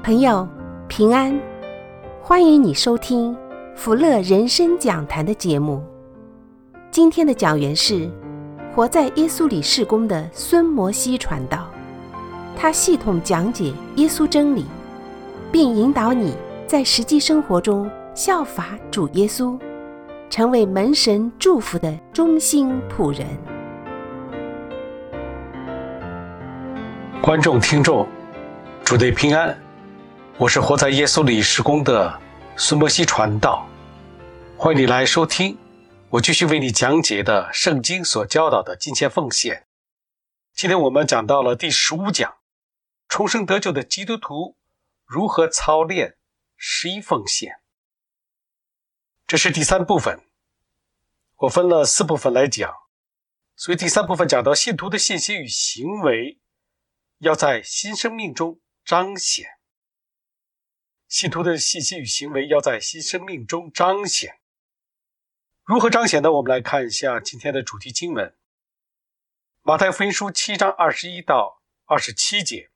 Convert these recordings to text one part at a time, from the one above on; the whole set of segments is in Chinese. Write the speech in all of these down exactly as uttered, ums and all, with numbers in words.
朋友平安，欢迎你收听福乐人生讲坛的节目。今天的讲员是活在耶稣里事工的孙摩西传道，他系统讲解耶稣真理，并引导你在实际生活中效法主耶稣，成为门神祝福的忠心仆人。 观众听众，主内平安，我是活在耶稣里事工的孙摩西传道，欢迎你来收听我继续为你讲解的圣经所教导的金钱奉献。今天我们讲到了第十五讲，重生得救的基督徒如何操练十一奉献。这是第三部分，我分了四部分来讲，所以第三部分讲到信徒的信心与行为要在新生命中彰显。信徒的信息与行为要在新生命中彰显。如何彰显呢？我们来看一下今天的主题经文，马太福音书七章二十一到二十七节。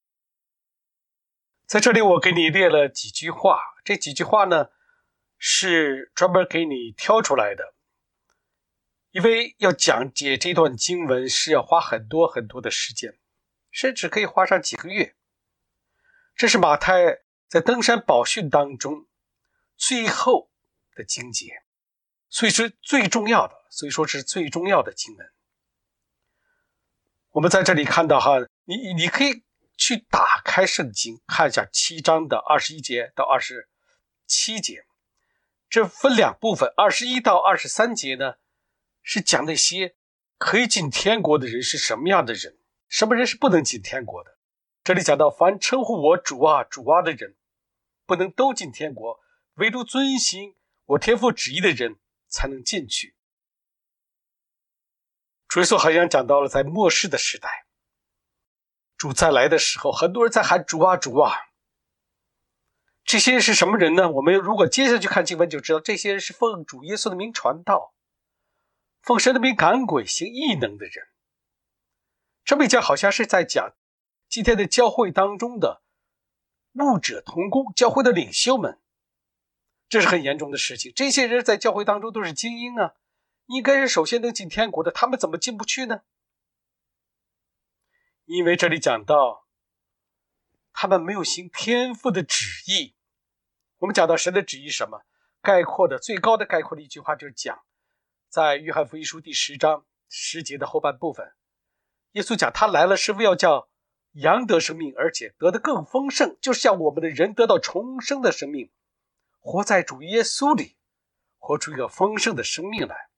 在这里我给你列了几句话，这几句话呢是专门给你挑出来的，因为要讲解这段经文是要花很多很多的时间，甚至可以花上几个月。这是马太在登山宝训当中最后的经节，所以是最重要的，所以说是最重要的经文。我们在这里看到哈，你你可以去打开圣经看一下七章的二十一节到二十七节，这分两部分。二十一到二十三节呢是讲那些可以进天国的人是什么样的人，什么人是不能进天国的。这里讲到凡称呼我主啊主啊的人不能都进天国，唯独遵行我天父旨意的人才能进去。主耶稣好像讲到了在末世的时代，主再来的时候，很多人在喊主啊主啊。这些人是什么人呢？我们如果接下去看经文就知道，这些人是奉主耶稣的名传道，奉神的名赶鬼行异能的人。这么一讲好像是在讲今天的教会当中的牧者同工，教会的领袖们，这是很严重的事情。这些人在教会当中都是精英啊，应该是首先能进天国的，他们怎么进不去呢？因为这里讲到他们没有行天父的旨意。我们讲到神的旨意是什么？概括的最高的概括的一句话就是讲，在约翰福音书第十章十节的后半部分，耶稣讲他来了是为要叫羊得生命，而且得得更丰盛，就是像我们的人得到重生的生命，活在主耶稣里，活出一个丰盛的生命来。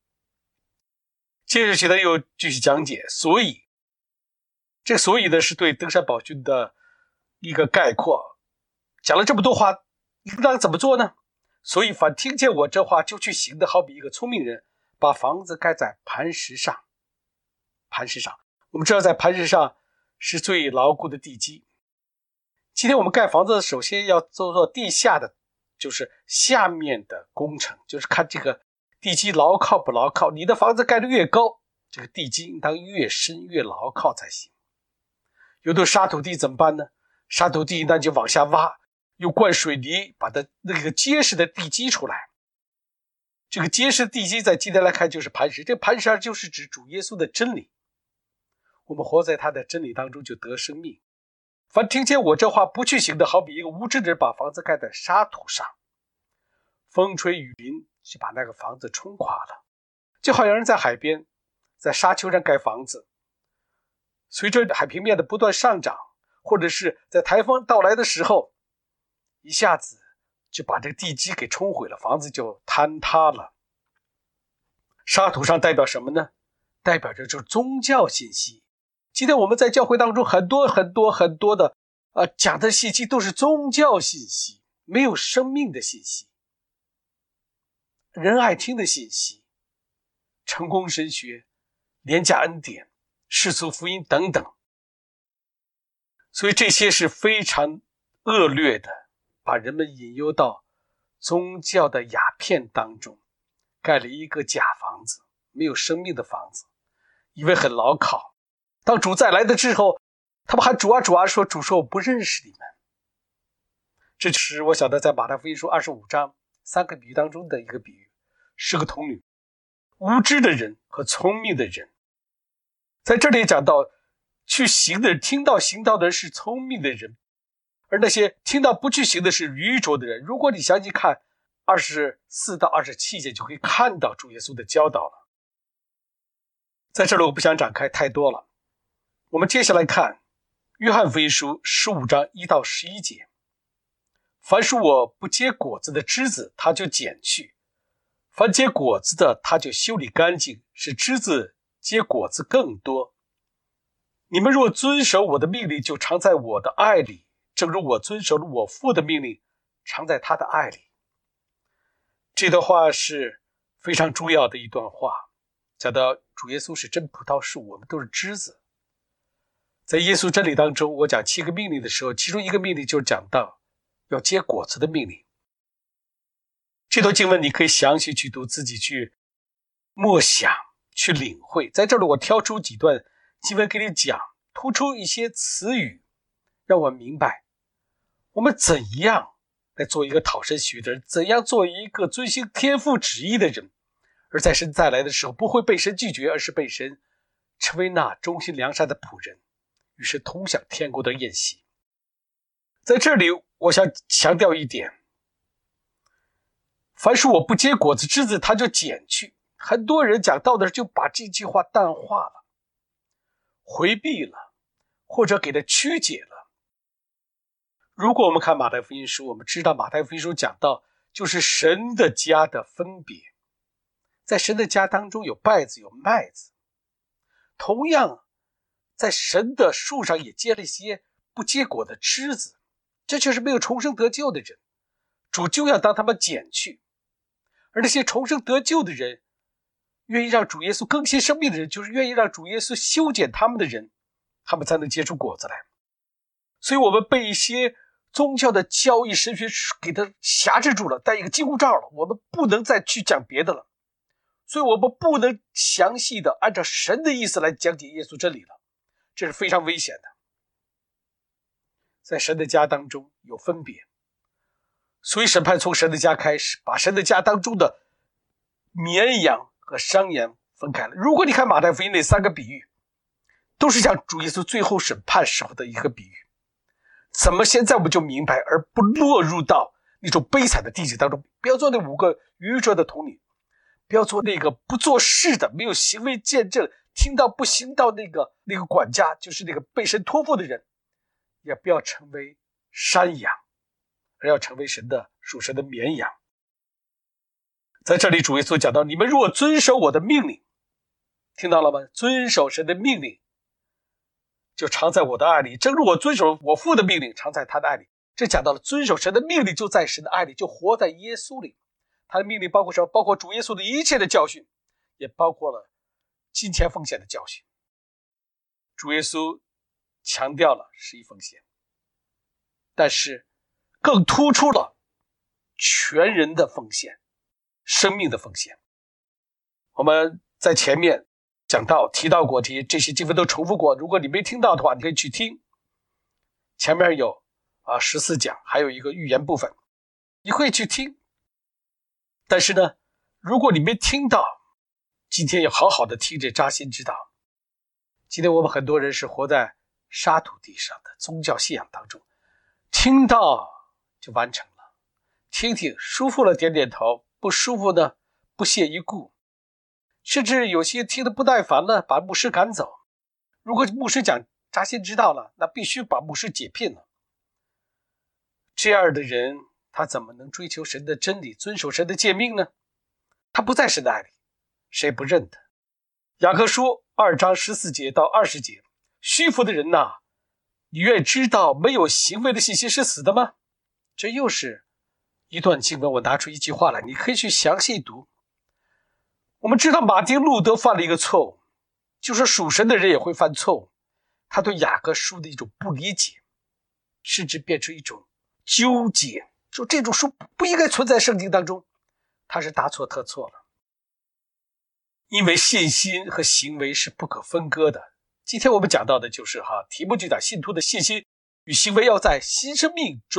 接着起来又继续讲解，所以这所以呢是对登山宝训的一个概括，讲了这么多话，应当怎么做呢？所以凡听见我这话就去行的，好比一个聪明人把房子盖在磐石上。磐石上，我们知道在磐石上是最牢固的地基。今天我们盖房子首先要做做地下的，就是下面的工程，就是看这个地基牢靠不牢靠。你的房子盖得越高，这个地基应当越深越牢靠才行。有的沙土地怎么办呢？沙土地那就往下挖，又灌水泥，把它那个结实的地基出来。这个结实的地基在今天来看就是磐石，这磐石上就是指主耶稣的真理。我们活在他的真理当中就得生命。凡听见我这话不去行的，好比一个无知的人把房子盖在沙土上，风吹雨淋就把那个房子冲垮了。就好像人在海边在沙丘上盖房子，随着海平面的不断上涨，或者是在台风到来的时候，一下子就把这个地基给冲毁了，房子就坍塌了。沙土上代表什么呢？代表着就是宗教信息。今天我们在教会当中很多很多很多的呃讲的信息都是宗教信息，没有生命的信息，人爱听的信息，成功神学、廉价恩典、世俗福音等等。所以这些是非常恶劣的，把人们引诱到宗教的鸦片当中，盖了一个假房子，没有生命的房子，以为很牢靠。当主再来的之后，他们喊主啊主啊，说主说我不认识你们， 这是我想到在马太福音书二十五章三个比喻当中的一个比喻，是个童女，无知的人和聪明的人。在这里讲到去行的人，听到行道的人是聪明的人，而那些听到不去行的是愚拙的人。如果你详细看二十四到二十七节，就可以看到主耶稣的教导了。在这里我不想展开太多了，我们接下来看约翰福音书十五章一到十一节。凡属我不结果子的枝子，他就剪去；凡结果子的，他就修理干净，使枝子结果子更多。你们若遵守我的命令，就常在我的爱里，正如我遵守了我父的命令，常在他的爱里。这段话是非常重要的一段话，讲到主耶稣是真葡萄树，我们都是枝子。在耶稣真理当中，我讲七个命令的时候，其中一个命令就是讲到要结果子的命令。这段经文你可以详细去读，自己去默想，去领会。在这里我挑出几段经文给你讲，突出一些词语，让我们明白我们怎样来做一个讨神喜悦的人，怎样做一个遵行天父旨意的人，而在神再来的时候不会被神拒绝，而是被神成为那忠心良善的仆人，与是同享天国的宴席。在这里我想强调一点，凡是我不结果子枝子，他就剪去。很多人讲道的就把这句话淡化了，回避了，或者给它曲解了。如果我们看马太福音书，我们知道马太福音书讲到就是神的家的分别，在神的家当中有稗子有麦子，同样在神的树上也结了一些不结果的枝子，这就是没有重生得救的人，主就要当他们剪去。而那些重生得救的人，愿意让主耶稣更新生命的人，就是愿意让主耶稣修剪他们的人，他们才能结出果子来。所以我们被一些宗教的教义神学给它辖制住了，戴一个金箍罩了，我们不能再去讲别的了。所以我们不能详细的按照神的意思来讲解耶稣真理了，这是非常危险的。在神的家当中有分别，所以审判从神的家开始，把神的家当中的绵羊和山羊分开了。如果你看马太福音那三个比喻，都是讲主耶稣最后审判时候的一个比喻。怎么现在我们就明白，而不落入到那种悲惨的地境当中？不要做那五个愚拙的童女，不要做那个不做事的，没有行为见证，听到不行道那个那个管家，就是那个被神托付的人。也不要成为山羊，而要成为神的属神的绵羊。在这里主耶稣讲到，你们如果遵守我的命令，听到了吗？遵守神的命令，就常在我的爱里，正如我遵守我父的命令，常在他的爱里。这讲到了遵守神的命令，就在神的爱里，就活在耶稣里。他的命令包括什么？包括主耶稣的一切的教训，也包括了金钱奉献的教训。主耶稣强调了十一奉献，但是更突出了全人的奉献，生命的奉献。我们在前面讲到提到过，这些这些经文都重复过，如果你没听到的话，你可以去听。前面有啊十四讲，还有一个预言部分，你可以去听。但是呢，如果你没听到，今天要好好的听这扎心之道。今天我们很多人是活在沙土地上的宗教信仰当中，听到就完成了，听听舒服了点点头，不舒服呢不屑一顾，甚至有些听得不耐烦了，把牧师赶走。如果牧师讲扎心之道了，那必须把牧师解聘了。这样的人他怎么能追求神的真理，遵守神的诫命呢？他不在神的爱里，谁不认他？雅各书二章十四节到二十节，虚浮的人呐、啊，你愿知道没有行为的信心是死的吗？这又是一段经文，我拿出一句话来，你可以去详细读。我们知道马丁路德犯了一个错误，就是属神的人也会犯错误。他对雅各书的一种不理解，甚至变成一种纠结，说这种书不应该存在圣经当中，他是大错特错了。因为信心和行为是不可分割的。今天我们讲到的就是哈，题目就讲信徒的信心与行为要在新生命中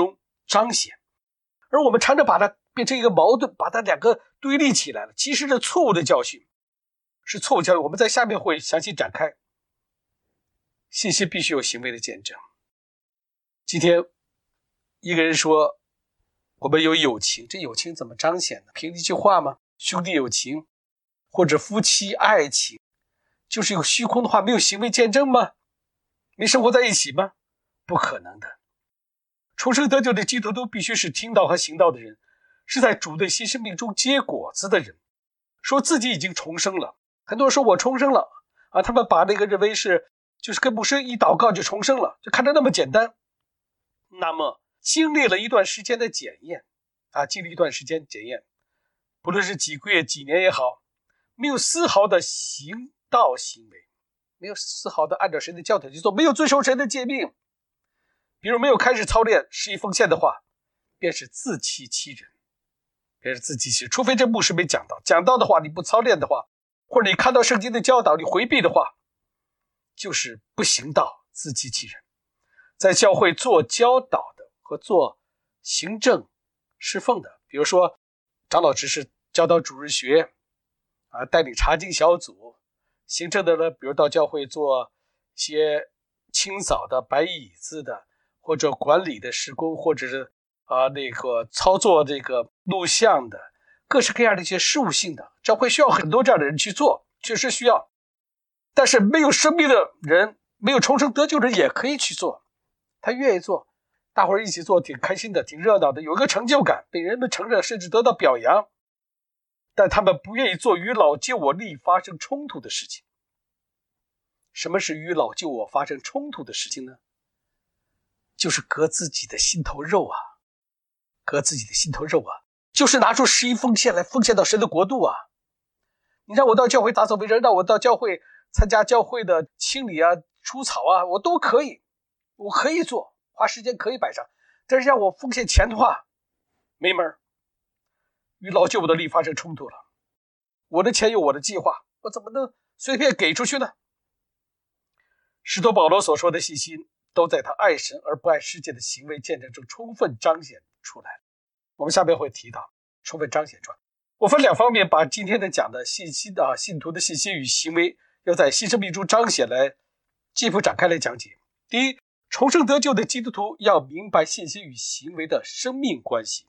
彰显。而我们常常把它变成一个矛盾，把它两个对立起来了。其实这错误的教训是错误教育，我们在下面会详细展开。信心必须有行为的见证。今天一个人说我们有友情，这友情怎么彰显呢？凭一句话吗？兄弟友情或者夫妻爱情就是有虚空的话，没有行为见证吗？没生活在一起吗？不可能的。重生得救的基督徒必须是听道和行道的人，是在主的新生命中结果子的人，说自己已经重生了。很多人说我重生了啊，他们把那个认为是就是跟牧师一祷告就重生了，就看着那么简单。那么经历了一段时间的检验啊，经历一段时间检验，不论是几个月几年也好，没有丝毫的行道行为，没有丝毫的按照神的教条去做，没有遵守神的诫命，比如没有开始操练十一奉献的话，便是自欺欺人，便是自欺欺人。除非这牧师没讲到，讲到的话你不操练的话，或者你看到圣经的教导你回避的话，就是不行道，自欺欺人。在教会做教导的和做行政侍奉的，比如说长老执事教导主日学啊，带领查经小组，行政的呢，比如到教会做一些清扫的、摆椅子的，或者管理的施工，或者是啊那个操作这个录像的，各式各样的一些事务性的，教会需要很多这样的人去做，确实需要。但是没有生命的人，没有重生得救的人也可以去做，他愿意做，大伙儿一起做，挺开心的，挺热闹的，有一个成就感，被人们承认，甚至得到表扬。但他们不愿意做与老旧我力发生冲突的事情。什么是与老旧我发生冲突的事情呢？就是割自己的心头肉啊，割自己的心头肉啊，就是拿出十一奉献来奉献到神的国度啊。你让我到教会打扫卫生，让我到教会参加教会的清理啊、除草啊，我都可以，我可以做，花时间可以摆上。但是让我奉献钱的话，没门，与老旧我的力发生冲突了。我的钱有我的计划，我怎么能随便给出去呢？使徒保罗所说的信心，都在他爱神而不爱世界的行为见证中充分彰显出来。我们下面会提到充分彰显出来。我分两方面把今天的讲的信心啊，信徒的信心与行为要在新生命中彰显来进一步展开来讲解。第一，重生得救的基督徒要明白信心与行为的生命关系。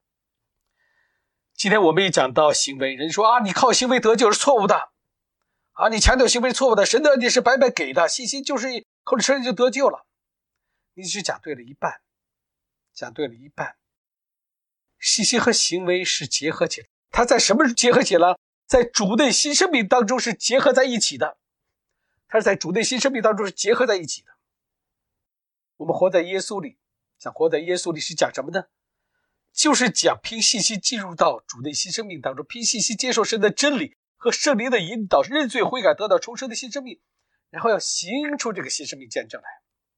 今天我们也讲到行为，人说啊，你靠行为得救是错误的啊，你强调行为是错误的，神的恩典是白白给的，信心就是口里承认就得救了。你只讲对了一半，讲对了一半。信心和行为是结合起来，它在什么时候结合起来？在主内新生命当中是结合在一起的，它是在主内新生命当中是结合在一起的。我们活在耶稣里，想活在耶稣里是讲什么呢？就是讲凭信心进入到主内新生命当中，凭信心接受神的真理和圣灵的引导，认罪悔改，得到重生的新生命，然后要行出这个新生命见证来。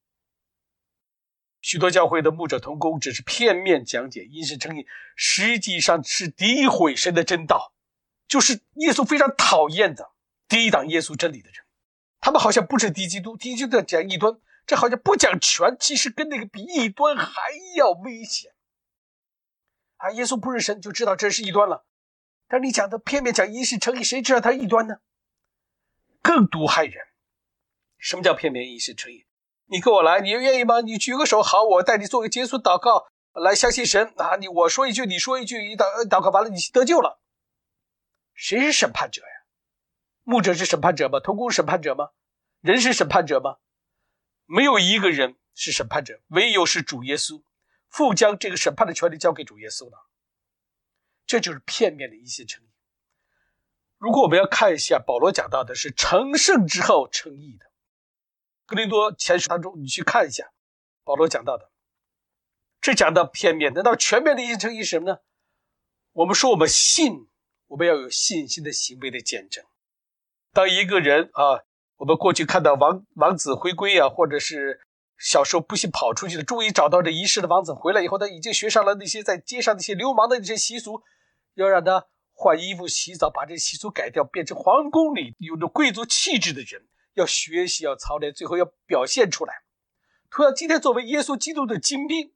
许多教会的牧者同工只是片面讲解因信称义，实际上是诋毁神的真道，就是耶稣非常讨厌的抵挡耶稣真理的人。他们好像不是敌基督，敌基督讲异端，这好像不讲全，其实跟那个比异端还要危险啊！耶稣不是神，就知道这是异端了。但是你讲的片面讲因信称义，谁知道他异端呢？更毒害人。什么叫片面因信称义？你跟我来，你愿意吗？你举个手，好，我带你做个结束祷告，来相信神啊！你我说一句，你说一句，一祷祷告完了，你得救了。谁是审判者呀？牧者是审判者吗？同工是审判者吗？人是审判者吗？没有一个人是审判者，唯有是主耶稣，父将这个审判的权利交给主耶稣了。这就是片面的因信称义。如果我们要看一下保罗讲到的是成圣之后称义的，哥林多前书当中你去看一下保罗讲到的，这讲到片面的。那全面的因信称义是什么呢？我们说我们信，我们要有信心的行为的见证。当一个人啊，我们过去看到王王子回归啊，或者是小时候不幸跑出去的，终于找到这遗失的王子回来以后，他已经学上了那些在街上那些流氓的那些习俗，要让他换衣服洗澡，把这习俗改掉，变成皇宫里有着贵族气质的人，要学习，要操练，最后要表现出来。同样今天作为耶稣基督的精兵，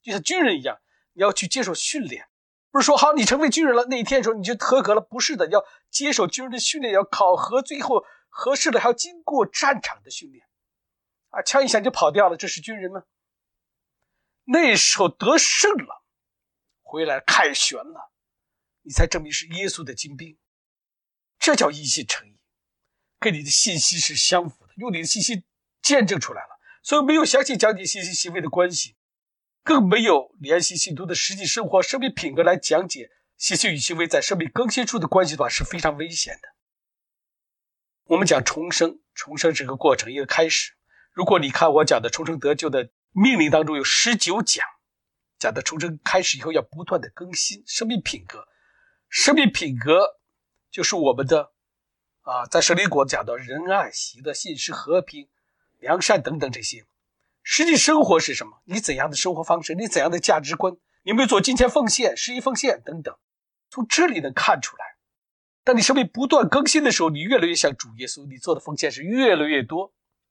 就像军人一样，你要去接受训练。不是说好你成为军人了，那一天的时候你就合格了，不是的，你要接受军人的训练，要考核，最后合适的还要经过战场的训练啊，枪一响就跑掉了，这是军人吗？那时候得胜了，回来凯旋了，你才证明是耶稣的精兵，这叫因信称义，跟你的信息是相符的，用你的信息见证出来了。所以没有详细讲解信息行为的关系，更没有联系信徒的实际生活生命品格来讲解信息与行为在生命更新处的关系的话，是非常危险的。我们讲重生，重生这个过程一个开始，如果你看我讲的重生得救的命令当中有十九讲，讲的重生开始以后要不断的更新生命品格，生命品格就是我们的啊，在圣灵国讲到仁爱、喜乐、信实、和平、良善等等这些。实际生活是什么？你怎样的生活方式？你怎样的价值观？你有没有做金钱奉献、十一奉献等等？从这里能看出来。当你生命不断更新的时候，你越来越像主耶稣，你做的奉献是越来越多。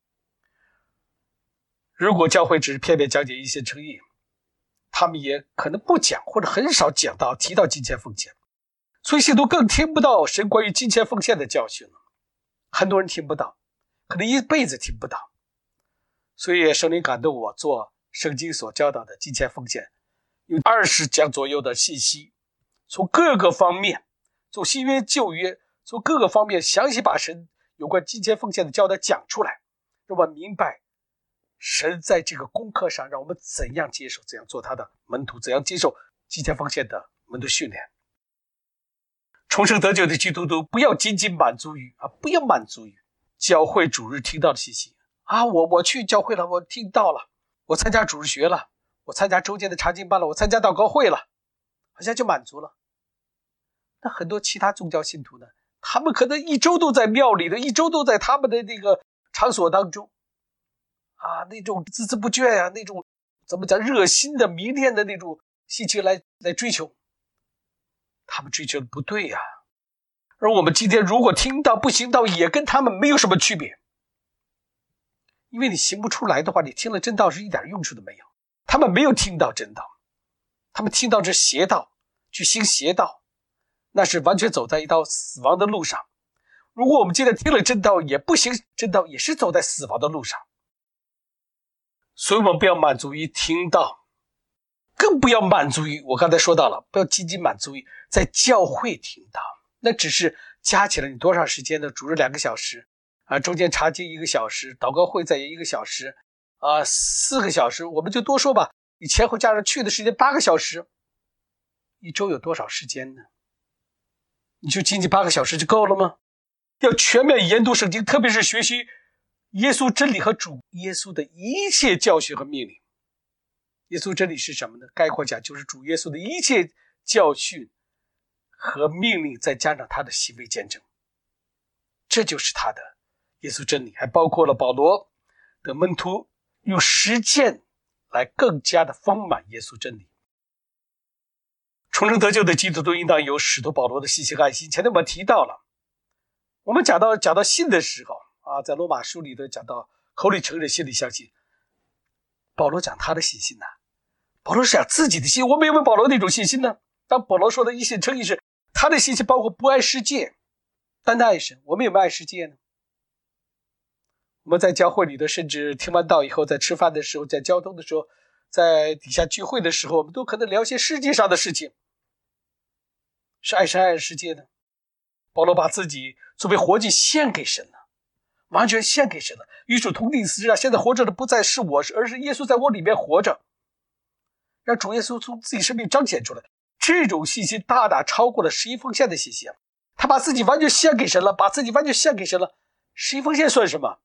如果教会只是片面讲解因信称义，他们也可能不讲或者很少讲到提到金钱奉献，所以信徒更听不到神关于金钱奉献的教训了。很多人听不到，可能一辈子听不到。所以圣灵感动我做圣经所教导的金钱奉献，有二十讲左右的信息，从各个方面，从新约旧约，从各个方面详细把神有关金钱奉献的教导讲出来，让我们明白神在这个功课上让我们怎样接受，怎样做他的门徒，怎样接受金钱奉献的门徒训练。重生得救的基督徒不要仅仅满足于啊，不要满足于教会主日听到的信息啊，我我去教会了，我听到了，我参加主日学了，我参加周间的查经班了，我参加祷告会了，好像就满足了。那很多其他宗教信徒呢，他们可能一周都在庙里的，一周都在他们的那个场所当中啊，那种孜孜不倦啊，那种怎么讲热心的迷恋的那种兴趣来来追求，他们追求的不对呀、啊。而我们今天如果听到不行道，也跟他们没有什么区别，因为你行不出来的话，你听了真道是一点用处都没有。他们没有听到真道，他们听到这邪道，去行邪道，那是完全走在一道死亡的路上。如果我们今天听了真道也不行真道，也是走在死亡的路上。所以我们不要满足于听到，更不要满足于我刚才说到了，不要仅仅满足于在教会听到，那只是加起来你多少时间呢？主日两个小时啊，中间查经一个小时，祷告会再一个小时啊，四个小时，我们就多说吧，你前后加上去的时间八个小时，一周有多少时间呢？你就仅仅八个小时就够了吗？要全面研读圣经，特别是学习耶稣真理和主耶稣的一切教训和命令。耶稣真理是什么呢？概括讲就是主耶稣的一切教训和命令，再加上他的行为见证，这就是他的耶稣真理。还包括了保罗的门徒用实践来更加的丰满耶稣真理。重生得救的基督徒应当有使徒保罗的细心爱心。前面我们提到了，我们讲到讲到信的时候啊，在罗马书里头讲到口里承认心里相信，保罗讲他的信心呢、啊，保罗是讲自己的信。我们有没有保罗那种信心呢？当保罗说的因信称义是他的信心包括不爱世界，单单爱神。我们有没有爱世界呢？我们在教会里头，甚至听完道以后，在吃饭的时候，在交通的时候，在底下聚会的时候，我们都可能聊些世界上的事情。是爱神爱世界呢？保罗把自己作为活祭献给神了，完全献给神了，与主同定死，让现在活着的不再是我，而是耶稣在我里面活着，让主耶稣从自己生命彰显出来。这种信心大大超过了十一奉献的信心，他把自己完全献给神了，把自己完全献给神了。十一奉献算什么？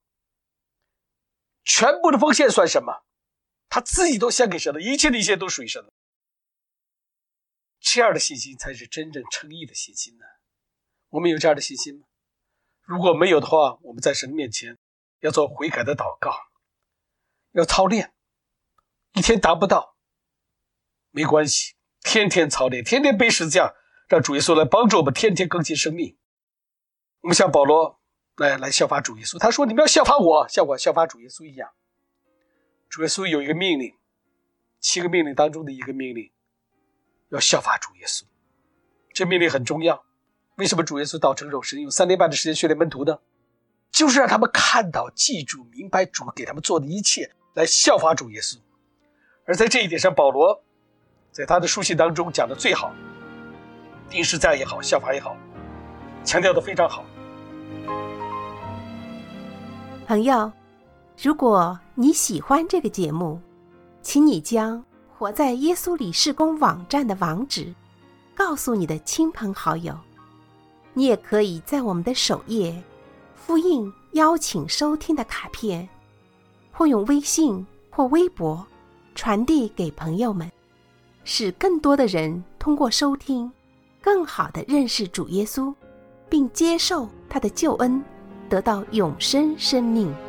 全部的奉献算什么？他自己都献给神了，一切的一切都属于神了。这样的信心才是真正称义的信心呢。我们有这样的信心吗？如果没有的话，我们在神面前要做悔改的祷告，要操练。一天达不到没关系，天天操练，天天背十字架，让主耶稣来帮助我们天天更新生命。我们像保罗来来效法主耶稣，他说你们要效法我，像我效法主耶稣一样。主耶稣有一个命令， 七个命令当中的一个命令，要效法主耶稣。这命令很重要。为什么主耶稣道成肉身，用三年半的时间训练门徒呢？就是让他们看到、记住、明白主给他们做的一切，来效法主耶稣。而在这一点上，保罗在他的书信当中讲的最好，定时赞也好，效法也好，强调的非常好。 朋友，如果你喜欢这个节目，请你将活在耶稣里事工网站的网址告诉你的亲朋好友。你也可以在我们的首页复印邀请收听的卡片，或用微信或微博传递给朋友们，使更多的人通过收听更好地认识主耶稣，并接受他的救恩，得到永生生命。